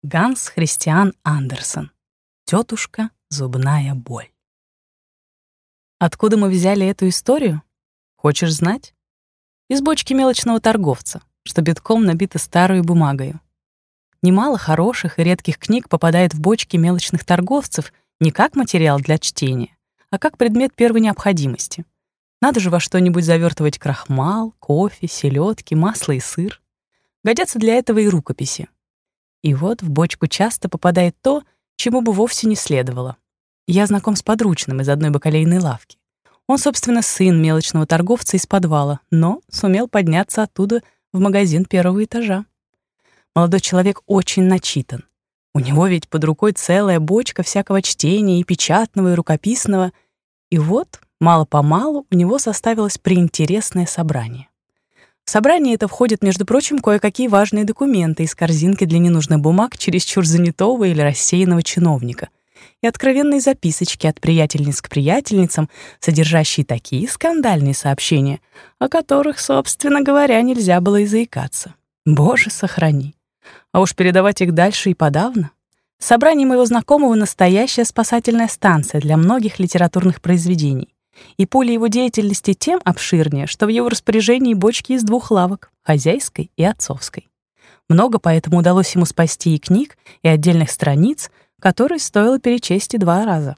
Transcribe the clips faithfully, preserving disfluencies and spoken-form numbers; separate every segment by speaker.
Speaker 1: Ганс Христиан Андерсен. Тетушка зубная боль. Откуда мы взяли эту историю? Хочешь знать? Из бочки мелочного торговца, что битком набита старой бумагою. Немало хороших и редких книг попадает в бочки мелочных торговцев не как материал для чтения, а как предмет первой необходимости. Надо же во что-нибудь завертывать крахмал, кофе, селедки, масло и сыр. Годятся для этого и рукописи. И вот в бочку часто попадает то, чему бы вовсе не следовало. Я знаком с подручным из одной бакалейной лавки. Он, собственно, сын мелочного торговца из подвала, но сумел подняться оттуда в магазин первого этажа. Молодой человек очень начитан. У него ведь под рукой целая бочка всякого чтения, и печатного, и рукописного. И вот, мало-помалу, у него составилось приинтересное собрание. В собрание это входят, между прочим, кое-какие важные документы из корзинки для ненужных бумаг чересчур занятого или рассеянного чиновника и откровенные записочки от приятельниц к приятельницам, содержащие такие скандальные сообщения, о которых, собственно говоря, нельзя было и заикаться. Боже, сохрани! А уж передавать их дальше и подавно. Собрание моего знакомого — настоящая спасательная станция для многих литературных произведений. И поле его деятельности тем обширнее, что в его распоряжении бочки из двух лавок — хозяйской и отцовской. Много поэтому удалось ему спасти и книг, и отдельных страниц, которые стоило перечесть и два раза.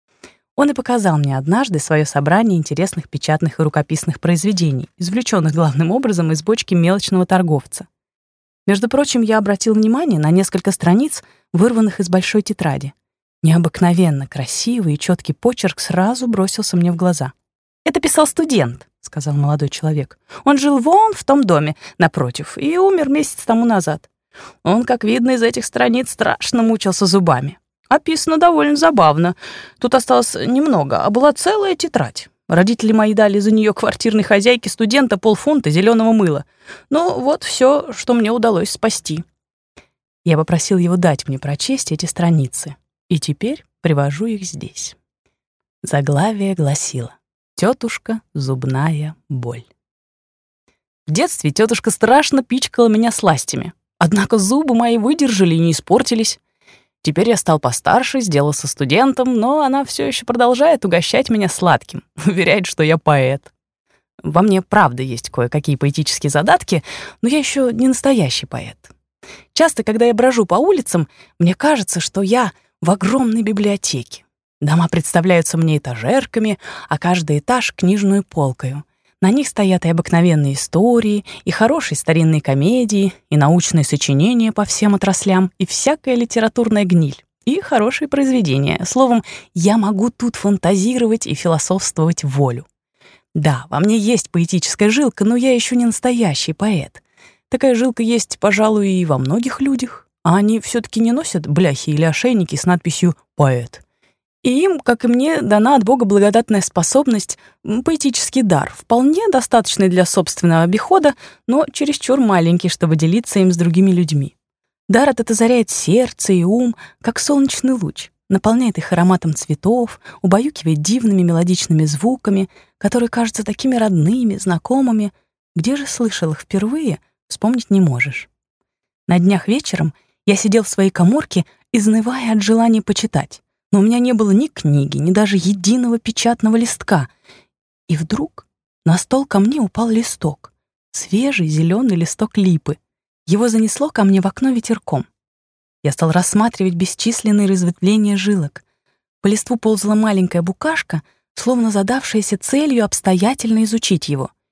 Speaker 1: Он и показал мне однажды свое собрание интересных печатных и рукописных произведений, извлеченных главным образом из бочки мелочного торговца. Между прочим, я обратил внимание на несколько страниц, вырванных из большой тетради. Необыкновенно красивый и четкий почерк сразу бросился мне в глаза. «Это писал студент», — сказал молодой человек. «Он жил вон в том доме напротив и умер месяц тому назад. Он, как видно из этих страниц, страшно мучился зубами. Описано довольно забавно. Тут осталось немного, а была целая тетрадь. Родители мои дали за нее квартирной хозяйке студента полфунта зеленого мыла. Ну, вот все, что мне удалось спасти». Я попросил его дать мне прочесть эти страницы. И теперь привожу их здесь. Заглавие гласило: «Тетушка зубная боль». В детстве тетушка страшно пичкала меня сластями. Однако зубы мои выдержали и не испортились. Теперь я стал постарше, сделался студентом, но она все еще продолжает угощать меня сладким, уверяет, что я поэт. Во мне, правда, есть кое-какие поэтические задатки, но я еще не настоящий поэт. Часто, когда я брожу по улицам, мне кажется, что я в огромной библиотеке. Дома представляются мне этажерками, а каждый этаж — книжную полкою. На них стоят и обыкновенные истории, и хорошие старинные комедии, и научные сочинения по всем отраслям, и всякая литературная гниль, и хорошие произведения. Словом, я могу тут фантазировать и философствовать в волю. Да, во мне есть поэтическая жилка, но я еще не настоящий поэт. Такая жилка есть, пожалуй, и во многих людях. А они все-таки не носят бляхи или ошейники с надписью «поэт». И им, как и мне, дана от Бога благодатная способность, поэтический дар, вполне достаточный для собственного обихода, но чересчур маленький, чтобы делиться им с другими людьми. Дар этот озаряет сердце и ум, как солнечный луч, наполняет их ароматом цветов, убаюкивает дивными мелодичными звуками, которые кажутся такими родными, знакомыми. Где же слышал их впервые, вспомнить не можешь. На днях вечером я сидел в своей каморке, изнывая от желания почитать, но у меня не было ни книги, ни даже единого печатного листка. И вдруг на стол ко мне упал листок, свежий зеленый листок липы. Его занесло ко мне в окно ветерком. Я стал рассматривать бесчисленные разветвления жилок. По листву ползла маленькая букашка, словно задавшаяся целью обстоятельно изучить его.